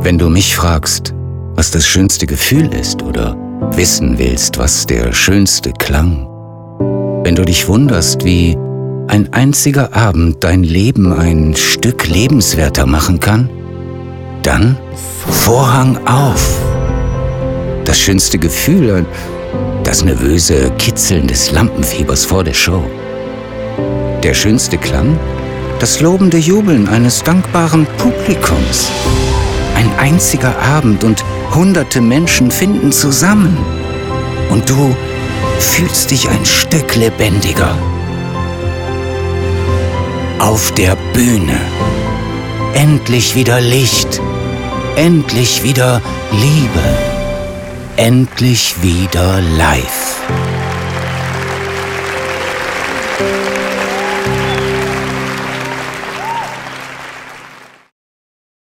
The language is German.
Wenn du mich fragst, was das schönste Gefühl ist oder wissen willst, was der schönste Klang, wenn du dich wunderst, wie ein einziger Abend dein Leben ein Stück lebenswerter machen kann, dann Vorhang auf. Das schönste Gefühl, das nervöse Kitzeln des Lampenfiebers vor der Show. Der schönste Klang, das lobende Jubeln eines dankbaren Publikums. Ein einziger Abend und hunderte Menschen finden zusammen. Und du fühlst dich ein Stück lebendiger. Auf der Bühne. Endlich wieder Licht. Endlich wieder Liebe. Endlich wieder live.